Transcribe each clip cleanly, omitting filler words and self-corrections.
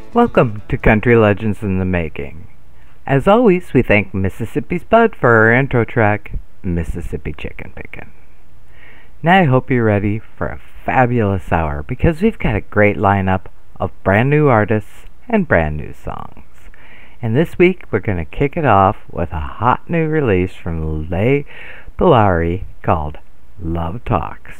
Welcome to Country Legends in the Making. As always, we thank Mississippi Spud for our intro track, Mississippi Chicken Pickin'. Now I hope you're ready for a fabulous hour because we've got a great lineup of brand new artists and brand new songs. And this week we're going to kick it off with a hot new release from Leigh Bowery called Love Talks.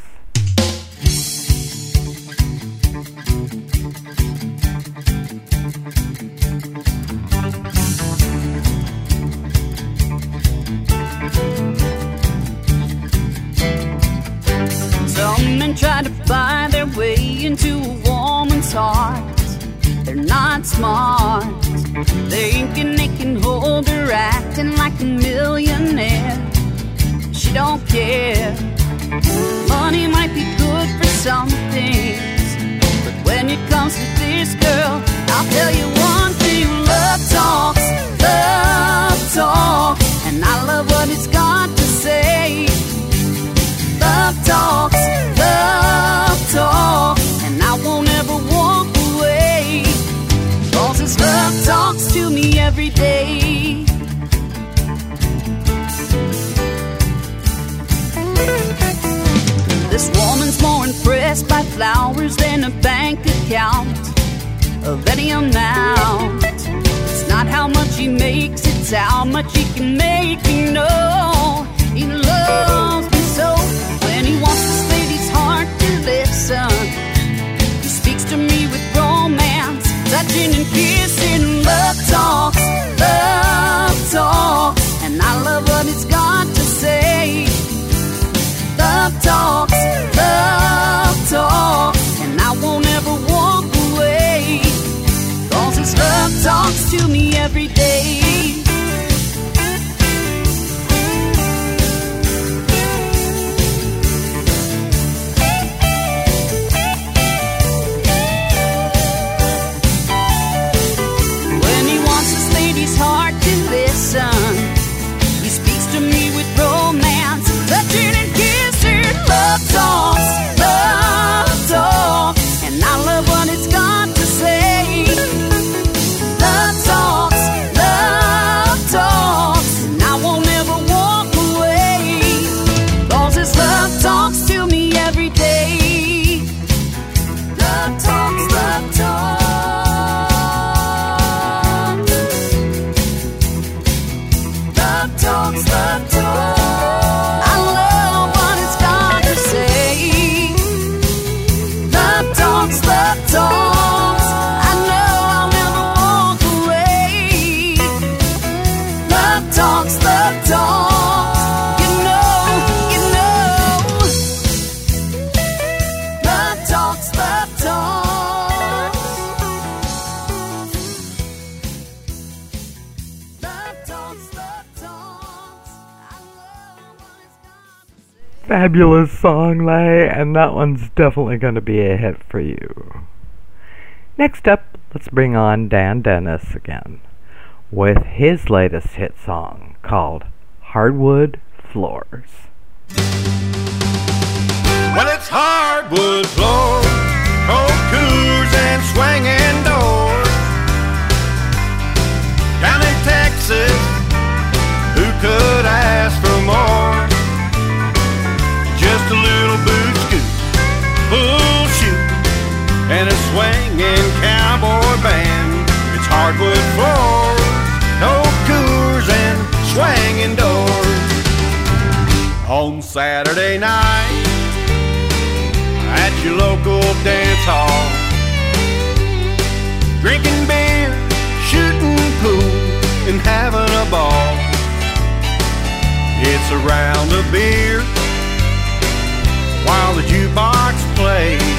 Some men try to buy their way into a woman's heart. They're not smart, thinking they can hold her acting like a millionaire. She don't care. Money might be good for some things, but when it comes to this girl, I'll tell you one thing. Love talks, and I love what it's got to say. Love talks, and I won't ever walk away, 'cause this love talks to me every day. This woman's more impressed by flowers than a bank account of any amount. It's not how much he makes, it's how much he can make me know. He loves me so. When he wants this lady's heart to listen, he speaks to me with romance, touching and kissing. Love talks, and I love what it's got to say. Love talks, and I won't ever walk away, 'cause his love talks to me every day. He speaks to me with romance, touching and kissing. Love talks, and I love what it's got to say. Love talks, and I won't ever walk away, 'cause his love talks to me every day. Love talks, love talks. Love talks. I love what it's got to say. Love talks, I know I'll never walk away. Love talks, you know. Love talks, Fabulous song, Leigh, and that one's definitely going to be a hit for you. Next up, let's bring on Dan Dennis again with his latest hit song called Hardwood Floors. Well, it's hardwood floors, cold coors and swinging doors. Down in Texas, who could ask for more? Just a little boot scoot, full shoot, and a swinging cowboy band. It's hardwood floors, old coors, and swinging doors. On Saturday night, at your local dance hall, drinking beer, shooting pool, and having a ball. It's a round of beer while the jukebox plays.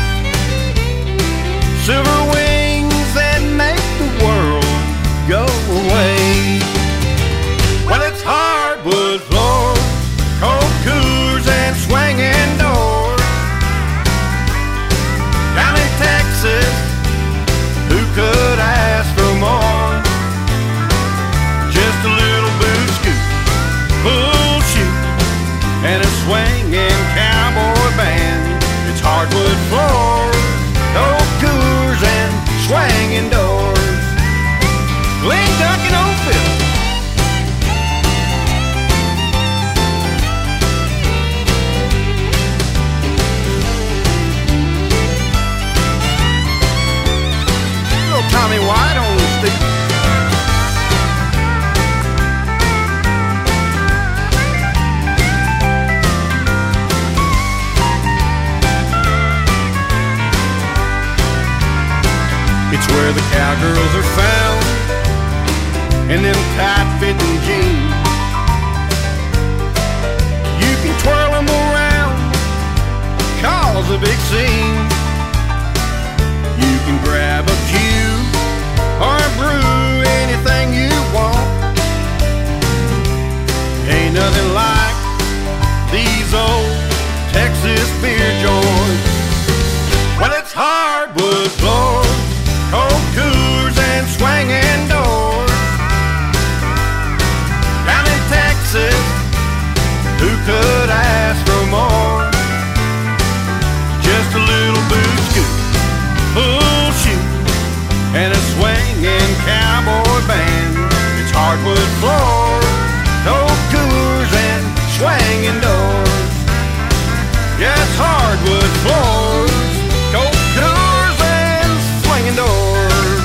Silver wings that make the world go away. Well, it's hardwood floors, cold coors, and swinging doors. Down in Texas, who could ask for more? Just a little boot scoot, full shoot, and a swinging cowboy band. It's hardwood floors, old coors, and swinging doors. It's where the cowgirls are found in them tight-fitting jeans. You can twirl them around, cause a big scene. You can grab a pew or brew anything you want. Ain't nothing like these old Texas beer joints. Well, it's hardwood floors, cold coolers and swinging doors. Down in Texas, who could ask for more? Just a little boot scoot, full shoe, and a swinging cowboy band. It's hardwood floors, cold coolers and swinging doors. Yes, hardwood floors, cold coolers and swinging doors.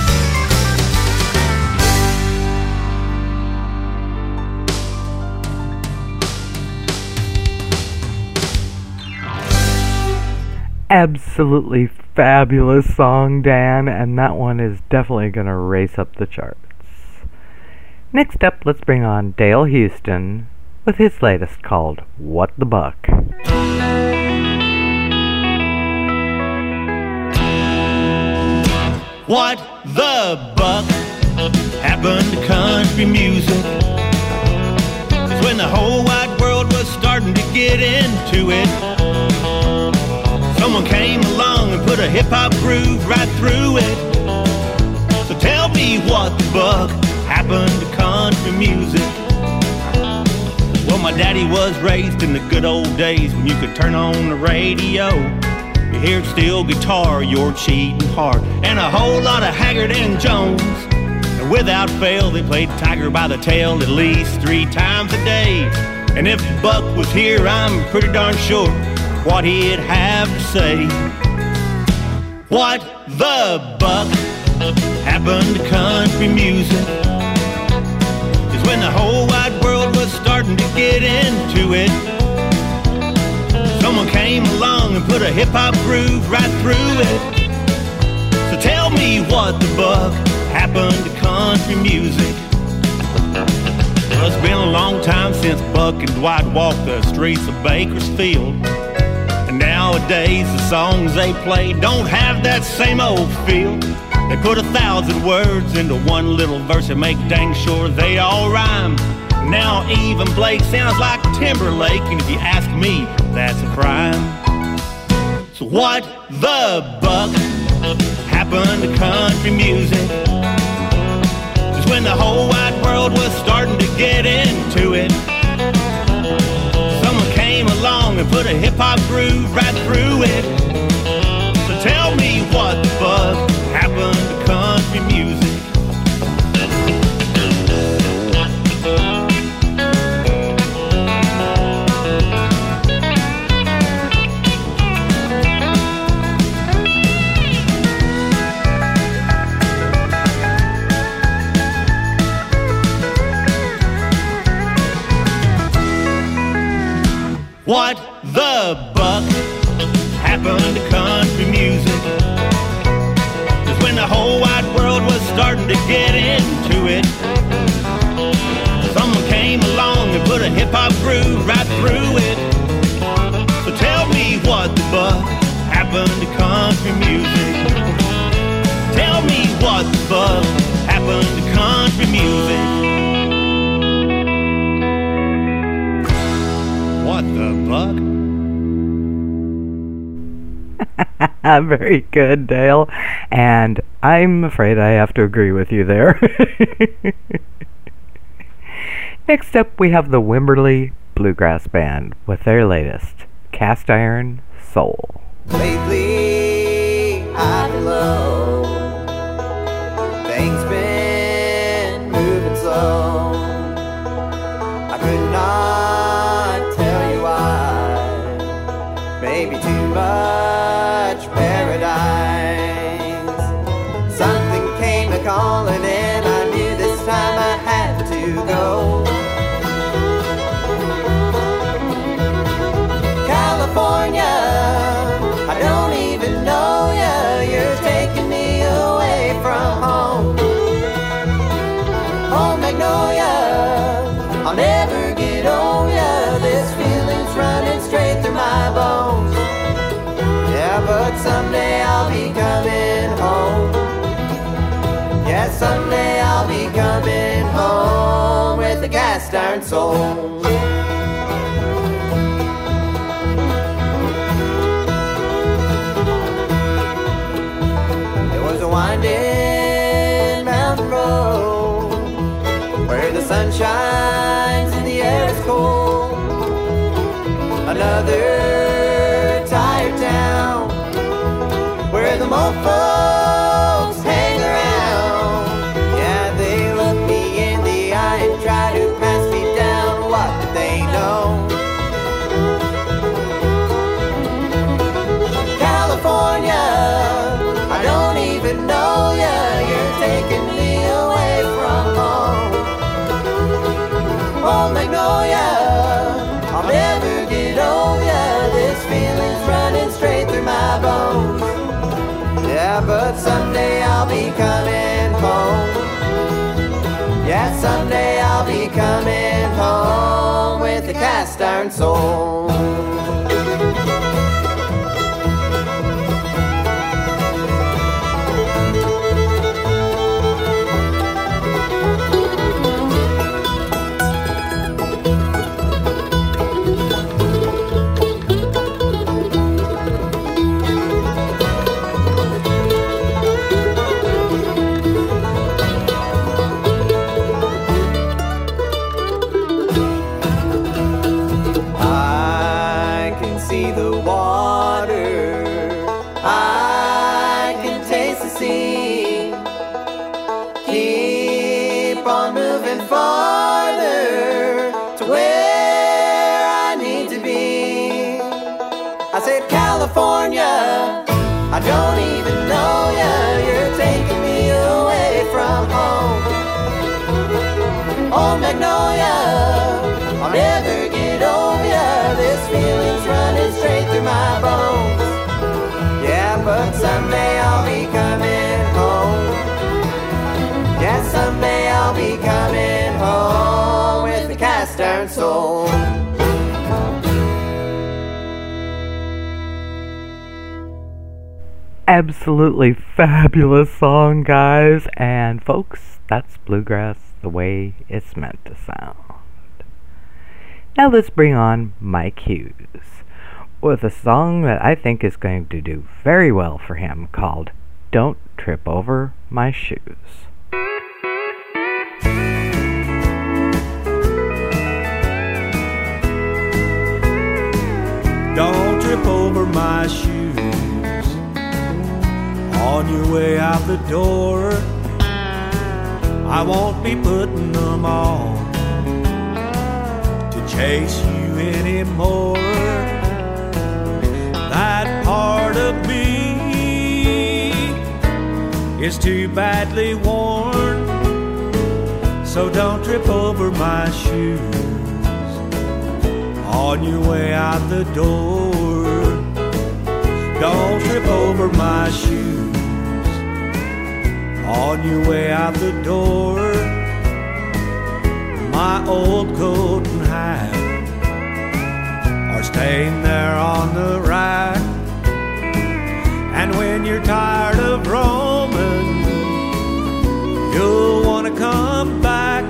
Absolutely fabulous song, Dan, and that one is definitely going to race up the charts. Next up, let's bring on Dale Houston with his latest called What the Buck. What the buck happened to country music? 'Cause when the whole wide world was starting to get into it, someone came along and put a hip-hop groove right through it. So tell me what the buck happened to country music? Well, my daddy was raised in the good old days when you could turn on the radio. You hear steel guitar, you're cheating hard, and a whole lot of Haggard and Jones. And without fail, they played Tiger by the Tail at least 3 times a day. And if Buck was here, I'm pretty darn sure what he'd have to say. What the buck happened to country music? 'Cause when the whole wide world was starting to get into it, someone came along and put a hip-hop groove right through it. So tell me what the buck happened to country music? Well, it's been a long time since Buck and Dwight walked the streets of Bakersfield. And nowadays the songs they play don't have that same old feel. They put 1,000 words into one little verse and make dang sure they all rhyme. Now even Blake sounds like Timberlake, and if you ask me, that's a crime. So what the buck happened to country music? 'Cause when the whole wide world was starting to get into it, someone came along and put a hip-hop groove right through it. So tell me what the buck happened to country music? What the buck happened to country music? 'Cause when the whole wide world was starting to get into it, someone came along and put a hip-hop groove right through it. So tell me what the buck happened to country music? Tell me what the buck happened to country music? What the buck? Very good, Dale. And I'm afraid I have to agree with you there. Next up, we have the Wimberley Bluegrass Band with their latest, Cast Iron Soul. Lately, I've been low. Things been moving slow. I could not tell you why. Maybe too much paradise. Something came a-calling and I knew this time I had to go. California, I don't even know someday I'll be coming home with a cast iron soul. There was a winding mountain road where the sun shines and the air is cold. Another tired town where the mofos hang around. Yeah, they look me in the eye and try to pass me down. What do they know? California, I don't even know ya. You're taking me away from home. Oh, Magnolia, I'll never get over ya. This feeling's running straight through my bones. Yeah, but someday I'll be coming home. Yeah, someday I'll be coming home with a cast iron soul. California, I don't even know ya. You're taking me away from home. Oh, Magnolia, I'll never get over ya. This feeling's running straight through my bones. Yeah, but someday I'll be coming home. Yeah, someday I'll be coming home with a cast iron soul. Absolutely fabulous song, guys. And folks, that's bluegrass the way it's meant to sound. Now let's bring on Mike Hughes with a song that I think is going to do very well for him called Don't Trip Over My Shoes. Don't trip over my shoes on your way out the door. I won't be putting them on to chase you anymore. That part of me is too badly worn, so don't trip over my shoes on your way out the door. Don't trip over my shoes on your way out the door. My old coat and hat are staying there on the rack, and when you're tired of roaming, you'll want to come back.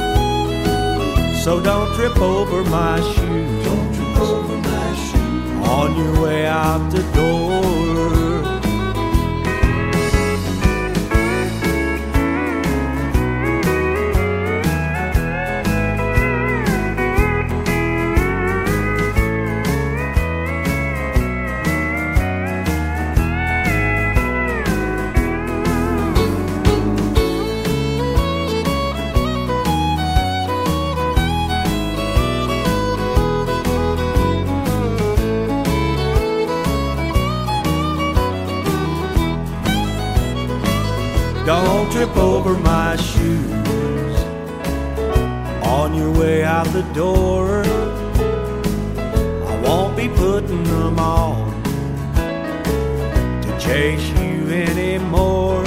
So don't trip over my shoes, don't trip over my shoes on your way out the door. Don't trip over my shoes on your way out the door. I won't be putting them on to chase you anymore.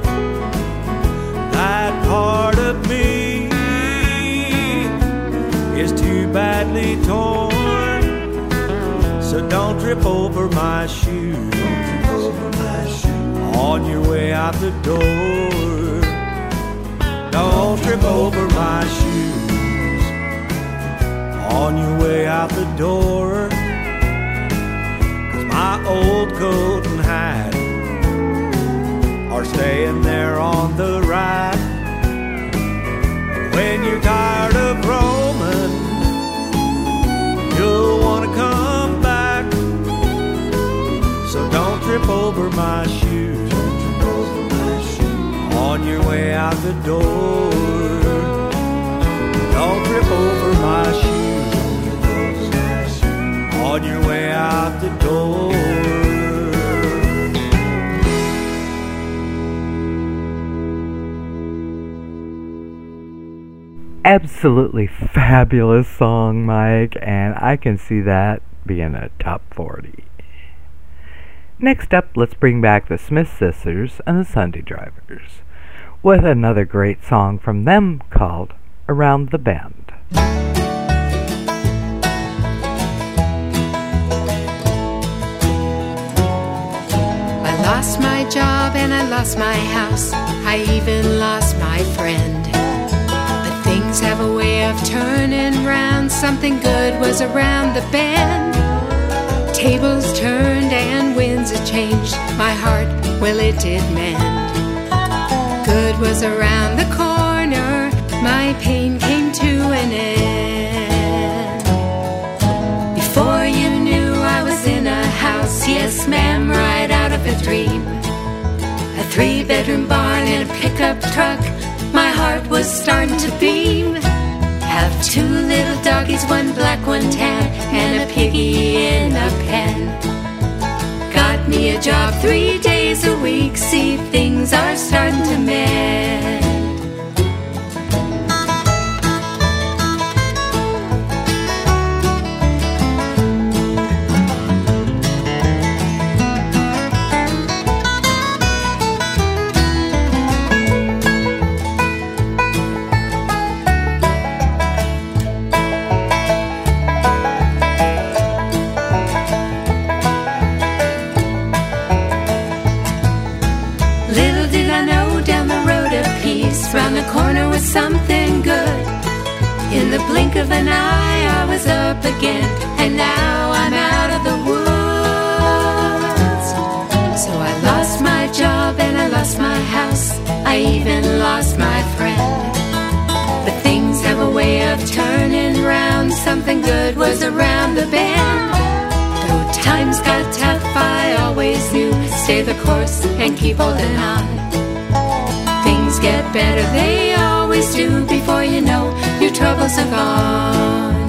That part of me is too badly torn, so don't trip over my shoes on your way out the door. Don't trip over my shoes on your way out the door, 'cause my old coat and hat are staying there on the right. When you're tired of roaming, you'll want to come back. So don't trip over my shoes on your way out the door. Don't trip over my shoes on your way out the door. Absolutely fabulous song, Mike, and I can see that being a top 40. Next up, let's bring back the Smith Sisters and the Sunday Drivers with another great song from them called Around the Bend. I lost my job and I lost my house. I even lost my friend. Things have a way of turning round. Something good was around the bend. Tables turned and winds had changed. My heart, well, it did mend. Good was around the corner. My pain came to an end. Before you knew I was in a house, yes ma'am, right out of a dream. A 3-bedroom barn and a pickup truck. My heart was starting to beam. Have 2 little doggies, 1 black, 1 tan, and a piggy in a pen. Got me a job 3 days a week. See, things are starting to mend. Round the corner was something good. In the blink of an eye I was up again, and now I'm out of the woods. So I lost my job and I lost my house. I even lost my friend. But things have a way of turning round. Something good was around the bend. Though times got tough, I always knew, stay the course and keep holding on. Things get better, they always do. Before you know, your troubles are gone.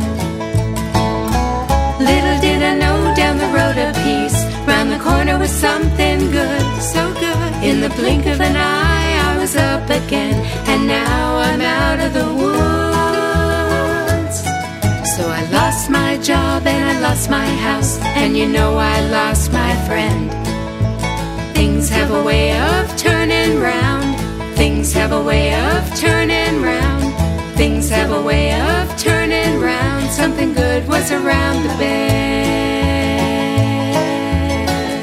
Little did I know, down the road a piece, round the corner was something good, so good. In the blink of an eye I was up again, and now I'm out of the woods. So I lost my job and I lost my house, and you know I lost my friend. Things have a way of turning round. Things have a way of turning round. Things have a way of turning round. Something good was around the bend.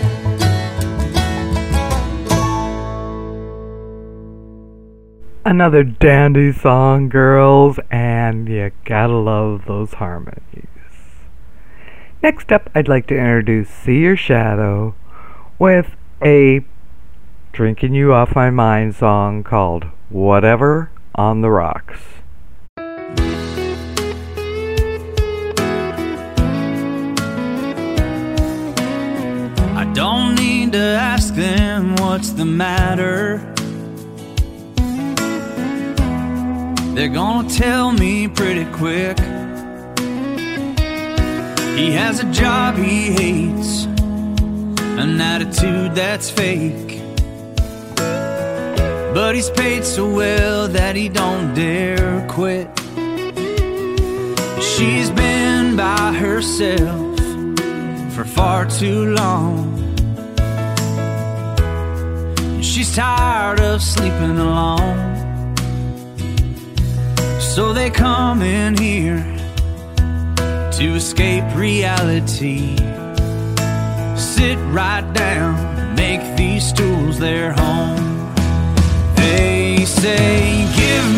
Another dandy song, girls, and you gotta love those harmonies. Next up, I'd like to introduce See Your Shadow with a Drinking You Off My Mind song called Whatever on the Rocks. I don't need to ask them what's the matter. They're gonna tell me pretty quick. He has a job he hates, an attitude that's fake, but he's paid so well that he don't dare quit. She's been by herself for far too long. She's tired of sleeping alone. So they come in here to escape reality. Sit right down, make these stools their home. They say, give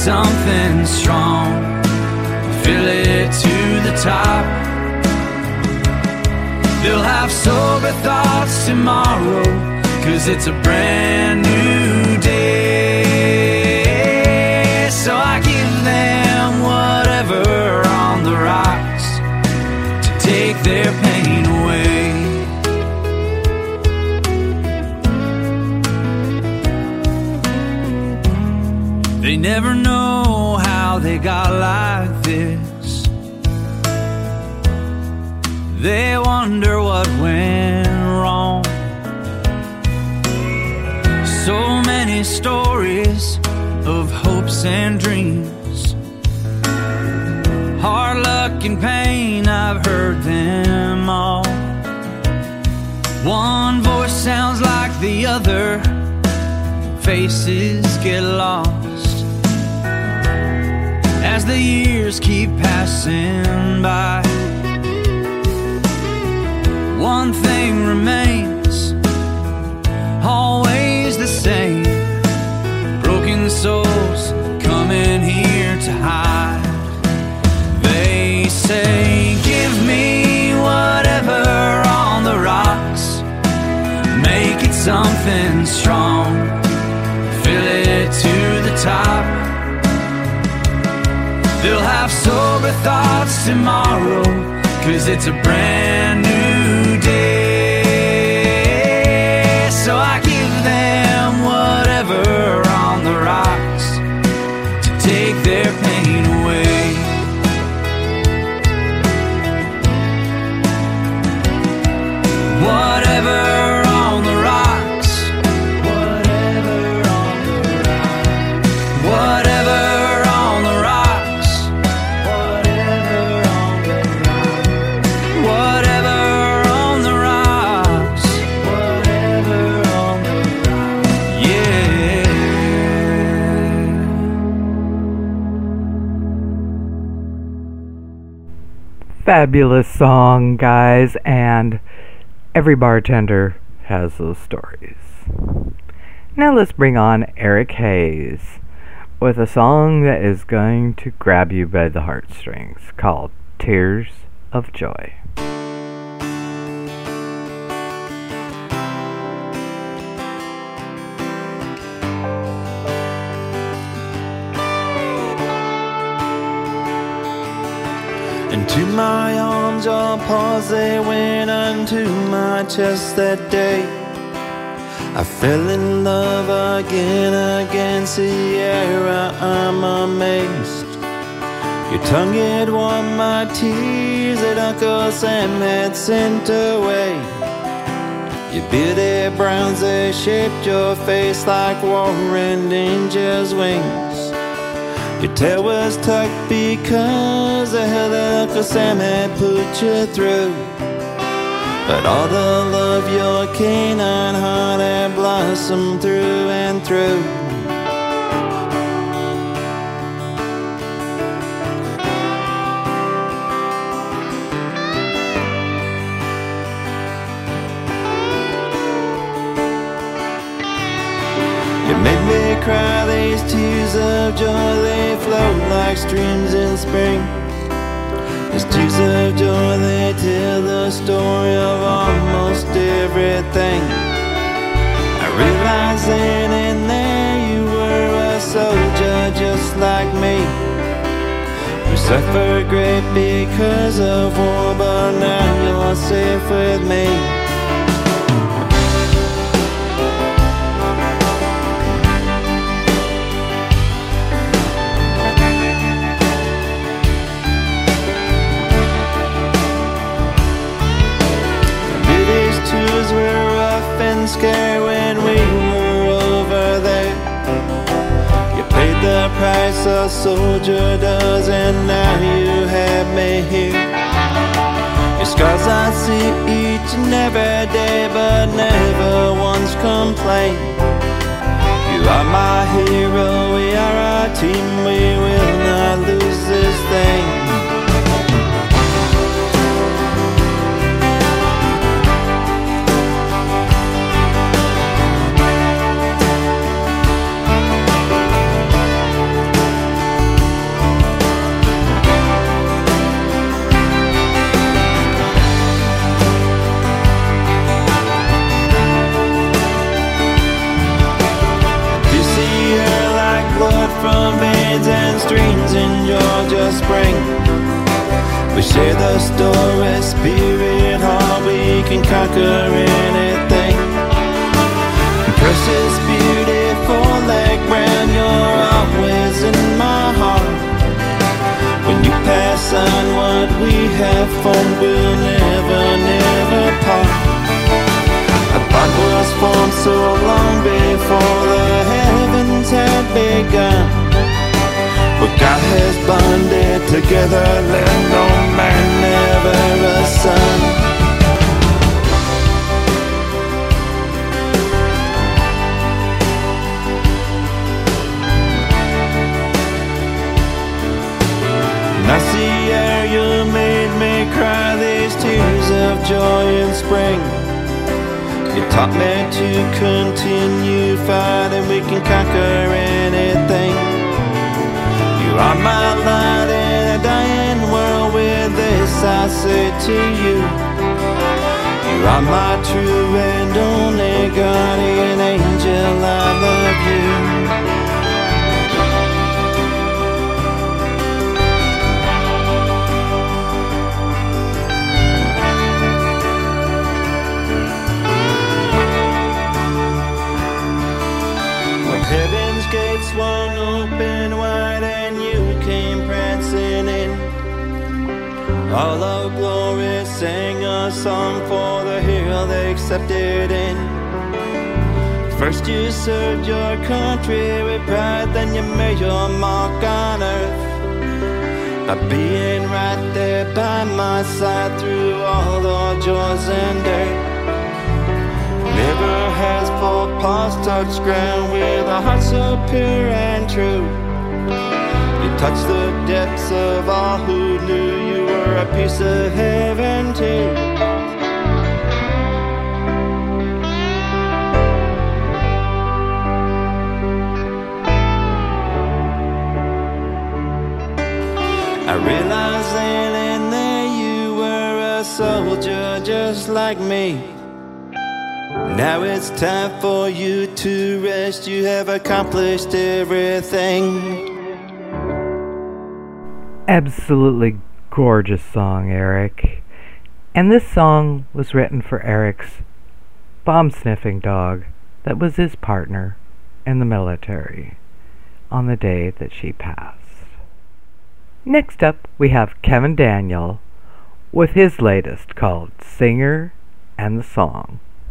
something strong, fill it to the top. They'll have sober thoughts tomorrow, 'cause it's a brand new day. So I give them whatever on the rocks to take their pain away. They never know how they got like this. They wonder what went wrong. So many stories of hopes and dreams, hard luck and pain, I've heard them all. One voice sounds like the other, faces get lost as the years keep passing by. One thing remains, always the same, broken souls coming here to hide. They say, give me whatever on the rocks, make it something strong, fill it to the top. They'll have sober thoughts tomorrow, 'cause it's a brand new day. So I give them whatever on the rocks to take their pain away. Whatever on the rocks, whatever on the rocks, whatever on the rocks, whatever on the rocks, whatever on the rocks, whatever on the rocks, yeah. Fabulous song, guys, and every bartender has those stories. Now let's bring on Eric Hayes with a song that is going to grab you by the heartstrings called Tears of Joy. Into my arms, your paws, they went unto my chest that day. I fell in love again, Sierra, I'm amazed. Your tongue had warmed my tears that Uncle Sam had sent away. Your beauty browns, they shaped your face like warring angels' wings. Your tail was tucked because the hell that Uncle Sam had put you through. But all the love your canine heart had blossomed through and through. You made me cry, these tears of joy, they flow like streams in spring. These tears of joy, they tell the story of almost everything. I realized then and there you were a soldier just like me, who suffered great because of war, but now you're safe with me. Were rough and scary when we were over there. You paid the price a soldier does, and now you have me here. Your scars I see each and every day, but never once complain. You are my hero, we are our team, we will not lose this thing. streams in Georgia spring. We share the story, spirit heart, we can conquer anything. Precious, beautiful, like brand, you're always in my heart. When you pass on what we have found, we'll never, never part. A bond was formed so long before the heavens had begun. What God has bonded together, let no man never asunder. I see how you made me cry these tears of joy in spring. You taught me to continue fighting, we can conquer anything. You are my light in a dying world, with this I say to you. You are my true and only guardian angel, I love you. Heaven's gates swung open wide and you came prancing in. All of glory sang a song for the hero they accepted in. First you served your country with pride, then you made your mark on earth. By being right there by my side through all the joys and dirt. Never has four paws touched ground with a heart so pure and true. You touched the depths of all who knew you were a piece of heaven too. I realized then and there you were a soldier just like me. Now it's time for you to rest, you have accomplished everything. Absolutely gorgeous song, Eric. And this song was written for Eric's bomb-sniffing dog that was his partner in the military on the day that she passed. Next up, we have Kevin Daniel with his latest called Singer and the Song.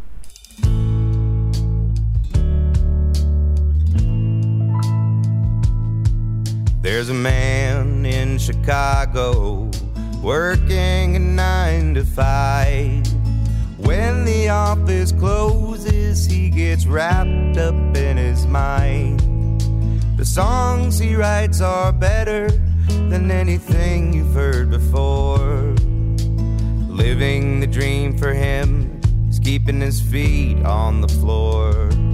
There's a man in Chicago working a 9 to 5. When the office closes, he gets wrapped up in his mind. The songs he writes are better than anything you've heard before. Living the dream for him is keeping his feet on the floor.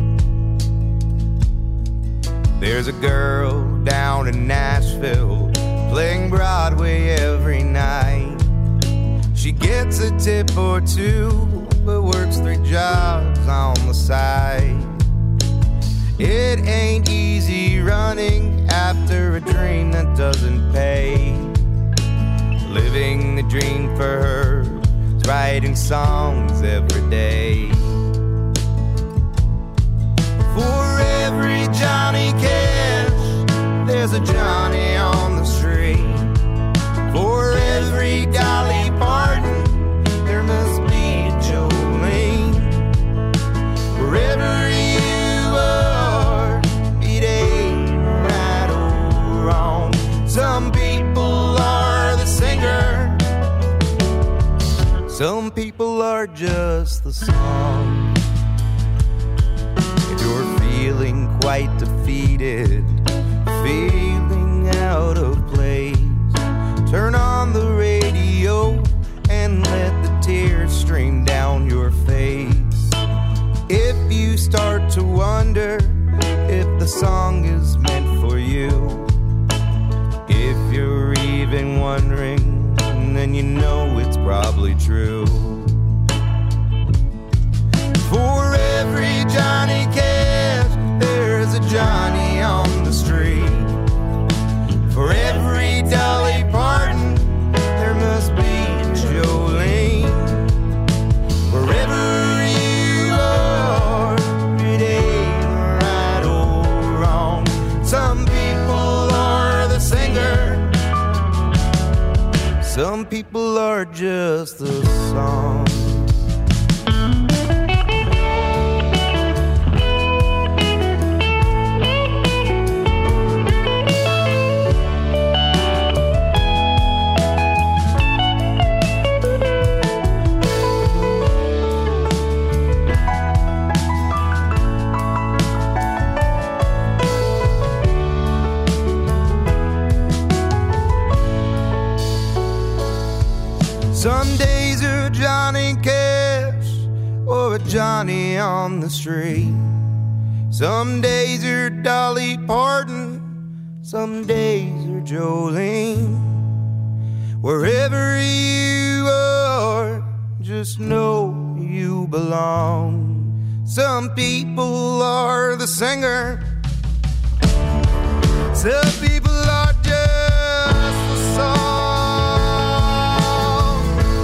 There's a girl down in Nashville playing Broadway every night. She gets a tip or two, but works 3 jobs on the side. It ain't easy running after a dream that doesn't pay. Living the dream for her is writing songs every day. For every Johnny Cash, there's a Johnny on the street. For every Dolly Parton, there must be a Jolene. Wherever you are, it ain't right or wrong. Some people are the singer, some people are just the song. You're feeling quite defeated, feeling out of place, turn on the radio and let the tears stream down your face. If you start to wonder if the song is meant for you, if you're even wondering, then you know it's probably true. For every Johnny Cash, there's a Johnny on the street. a Johnny on the street. Some days are Dolly Parton, some days are Jolene. Wherever you are, just know you belong. Some people are the singer, some people are just the song.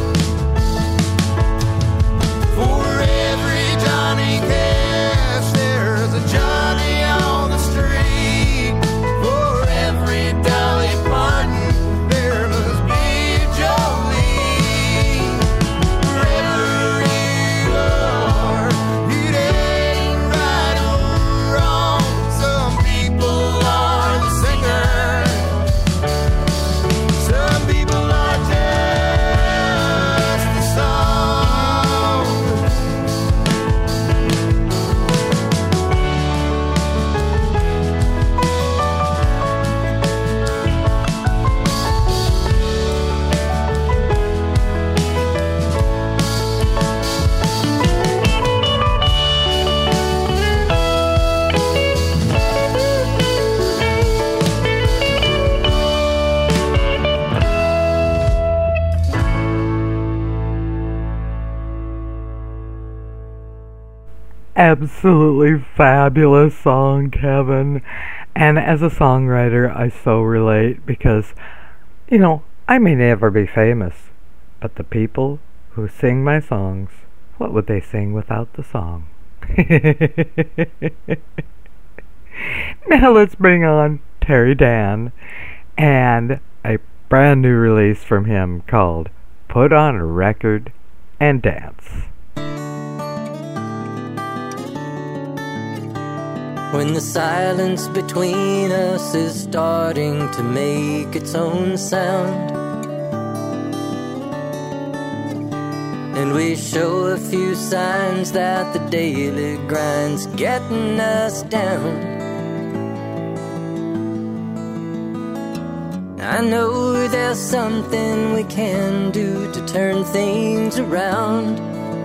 For every Johnny Cash, there's a Johnny on the street. For every Dolly Parton, there must be a Jolene. Wherever you are, it ain't right or wrong. Some people are the singer, some people are just the song. Absolutely fabulous song, Kevin. And as a songwriter, I so relate because, you know, I may never be famous, but the people who sing my songs, what would they sing without the song? Now let's bring on Terry Dan and a brand new release from him called Put on a Record and Dance. When the silence between us is starting to make its own sound, and we show a few signs that the daily grind's getting us down, I know there's something we can do to turn things around.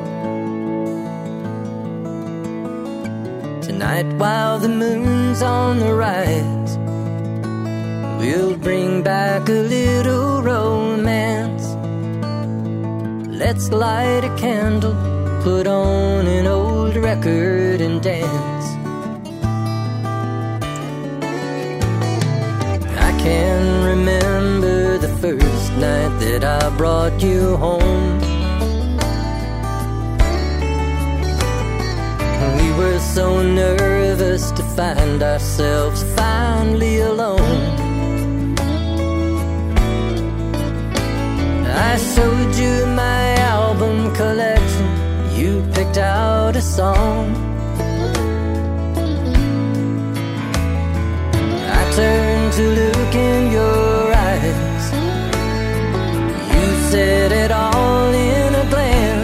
Tonight while the moon's on the rise, we'll bring back a little romance. Let's light a candle, put on an old record and dance. I can remember the first night that I brought you home. We were so nervous to find ourselves finally alone. I showed you my album collection, you picked out a song. I turned to look in your eyes, you said it all in a glance.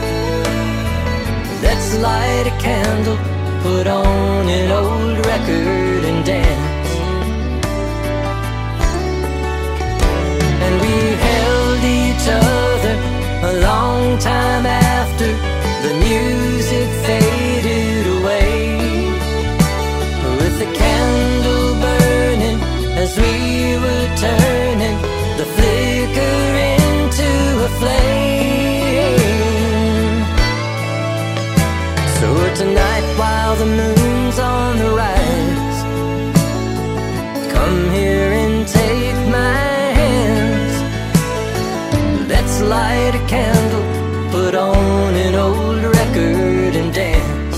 Let's light a candle, put on an old record and dance. And we held each other a long time after the music faded away, with the candle burning as we were turning the flicker into a flame. So tonight while the moon's on the rise, come here and take my hands. Let's light a candle, put on an old record and dance.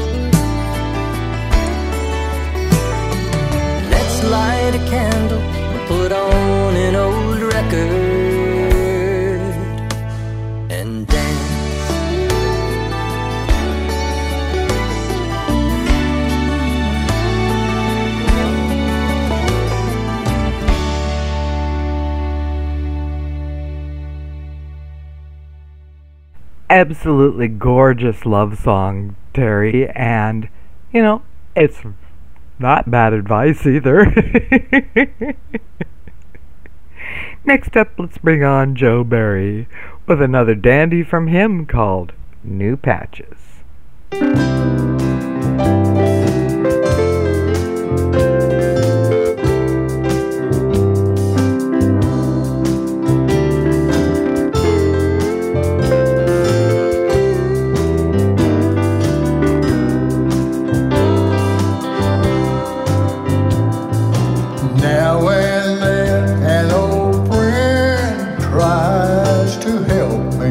Let's light a candle, put on an old record and dance. Absolutely gorgeous love song, Terry, and, you know, it's not bad advice either. Next up, let's bring on Joe Barry with another dandy from him called New Patches. Now and then an old friend tries to help me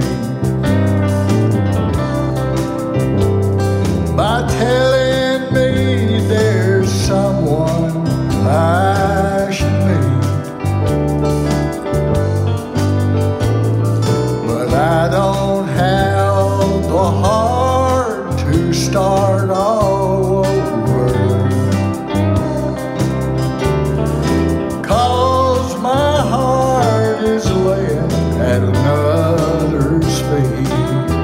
by telling me there's someone I should meet. But I don't have the heart to start all over. 'Cause my heart is laying at another's feet.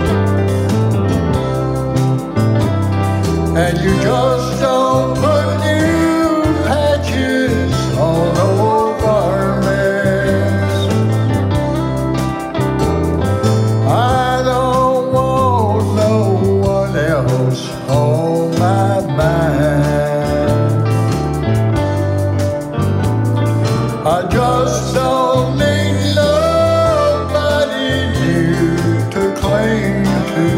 And you just don't put new patches on old garments. I don't want no one else on my mind. I just don't need nobody new to cling to.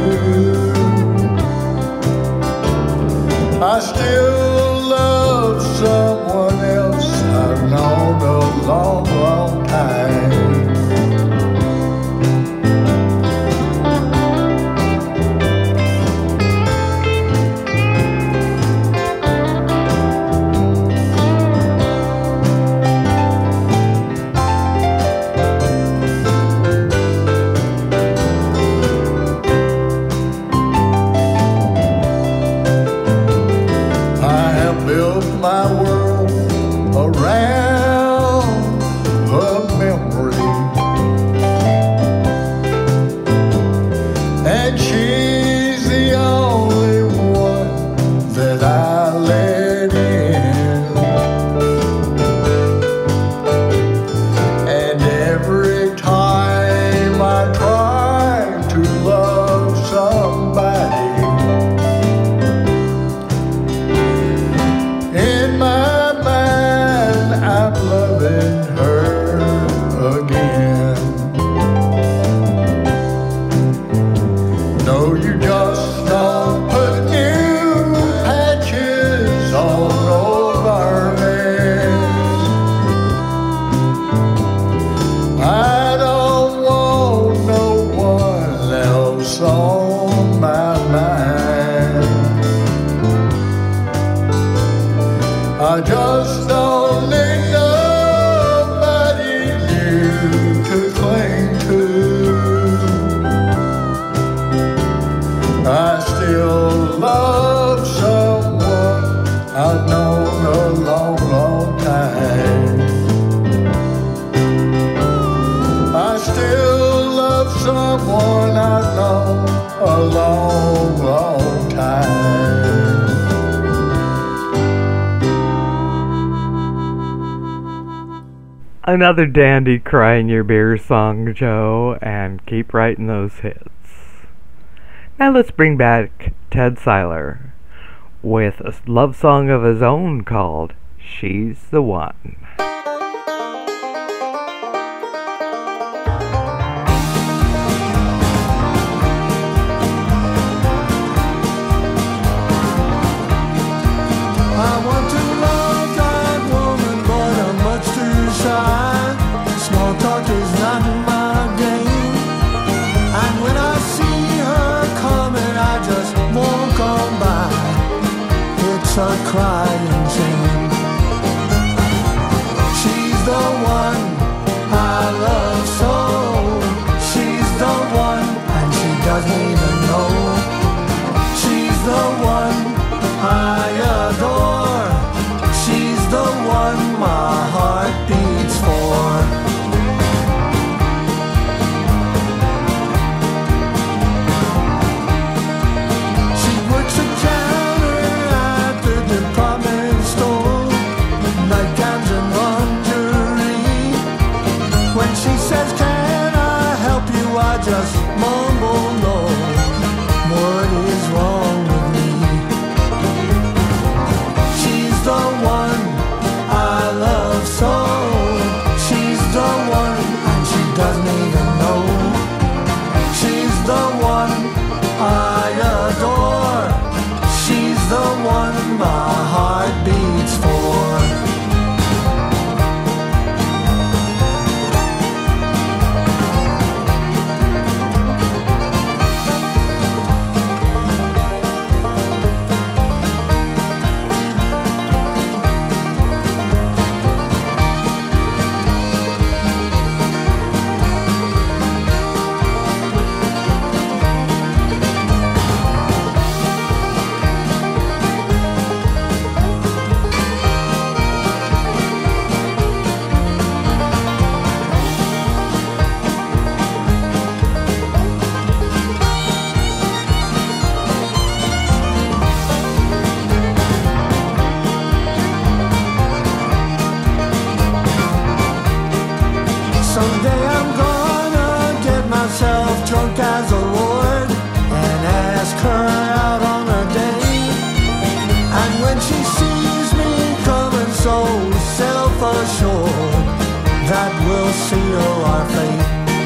I still love someone else I've known a long, long time. I have built my world around a memory, and she's the only one that I let in. And every time I try to love somebody, in my mind, I'm loving her again. No, you just don't put new patches on old garments. I don't want no one else on my mind. I just don't need nobody new to cling to. I still love someone I've known a long, long time. I still love someone I've known a long, long time. Another dandy cry in your beer song, Joe, and keep writing those hits. Now let's bring back Ted Seiler with a love song of his own called She's the One. I want to love that woman, but I'm much too shy. Small talk is not my game. And when I see her coming, I just won't come by. It's a crying shame. She's the one I love so. She's the one, and she doesn't even know. She's the one I adore. She's the one my heart beats for. She works a counter at the department will seal our fate.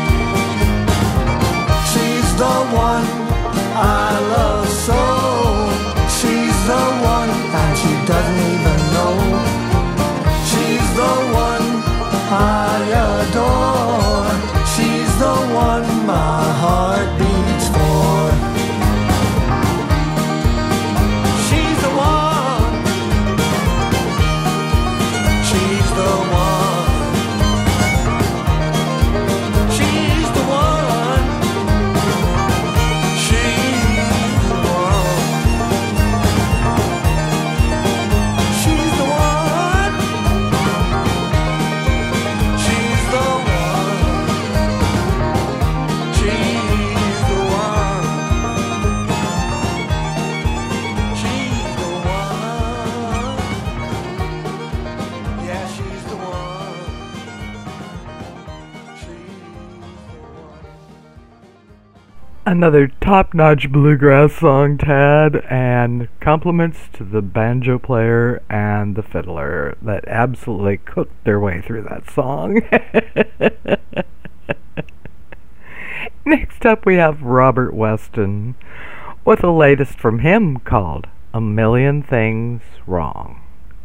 She's the one I love so. She's the one and she doesn't even know. She's the one I adore. She's the one my heart beats for. She's the one. She's the one. She's the one. She's the one. She's the one. She's the one. She's the one. She's the one. Yeah, she's the one. She's the one. Another top-notch bluegrass song, Tad, and compliments to the banjo player and the fiddler that absolutely cooked their way through that song. Next up we have Robert Weston with the latest from him called A Million Things Wrong.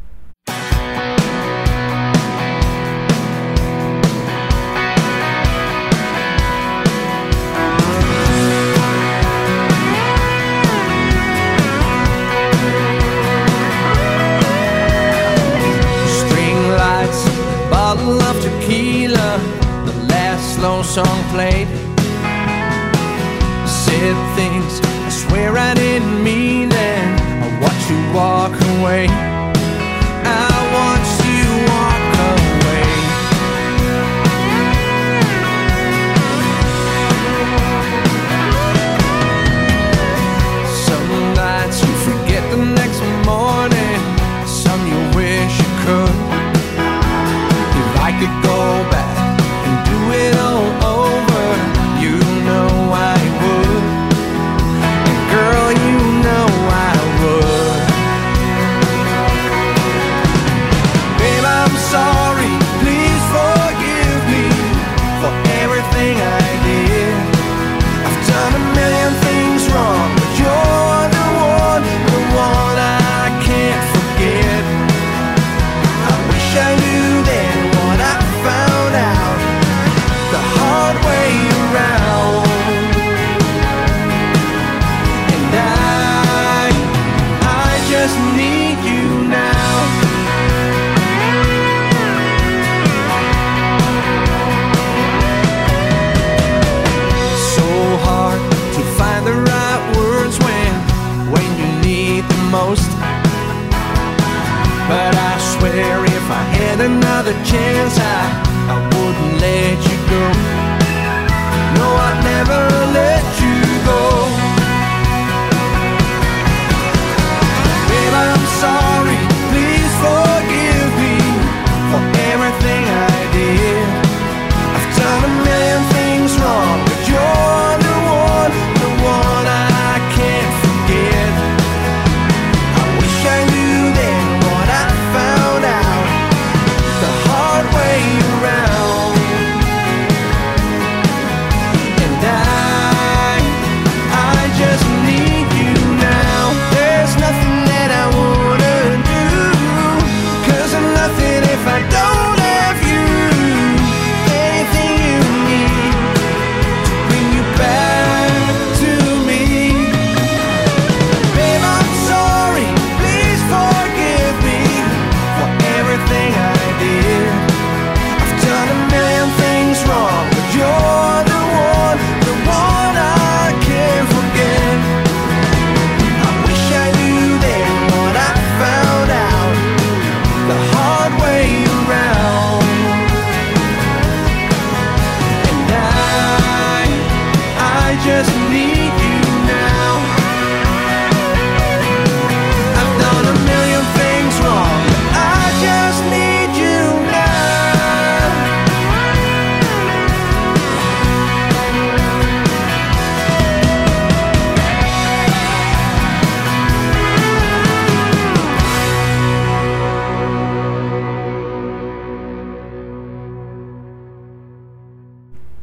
String lights, bottle of tequila, the last slow song played. Said things I swear I didn't mean, and I watched you walk away. I watched you walk away. Some nights you forget the next morning, some you wish you could. If I could go back and do it all over, you know I would. And girl, you know I would. Babe, I'm sorry, please forgive me for everything I did. I've done a million things wrong, but you're the one I can't forget. I wish I knew then what I found out the hard way around. And I just need you now. So hard to find the right words when you need the most. But I swear if I had another chance, I wouldn't let you go. No, I'd never let you go. Babe, I'm sorry, please forgive me for everything I did. I've done a million things wrong, but you're the one I can't forget. I wish I knew then what I found out the hard way around.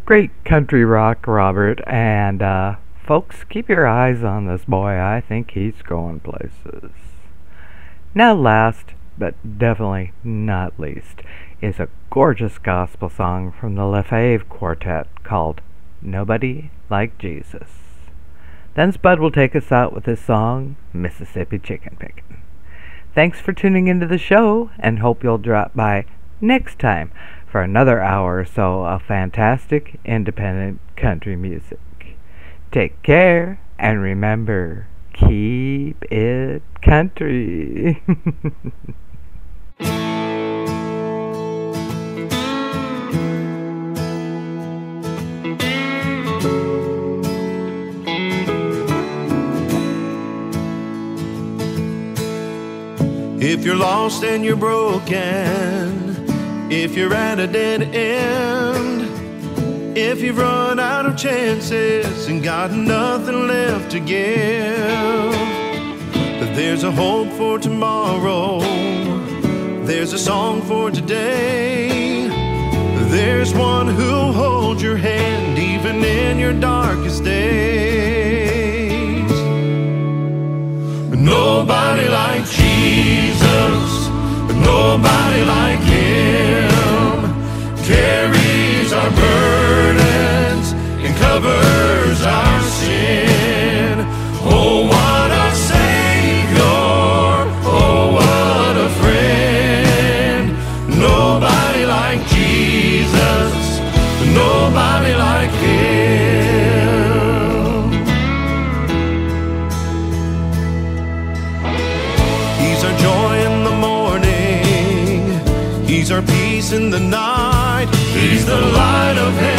Great country rock, Robert, and folks, keep your eyes on this boy. I think he's going places. Now last, but definitely not least, is a gorgeous gospel song from the Lefebvre Quartet called Nobody Like Jesus. Then Spud will take us out with his song, Mississippi Chicken Pickin'. Thanks for tuning into the show, and hope you'll drop by next time for another hour or so of fantastic independent country music. Take care, and remember, keep it country. If you're lost and you're broken, if you're at a dead end, if you've run out of chances and got nothing left to give, there's a hope for tomorrow, there's a song for today, there's one who'll hold your hand even in your darkest days. Nobody like Jesus, nobody like Him, carries our burdens and covers our sin. Oh, what a Savior, oh, what a friend. Nobody like Jesus, nobody like Him. He's our joy in the morning, He's our peace in the night, He's the light of heaven.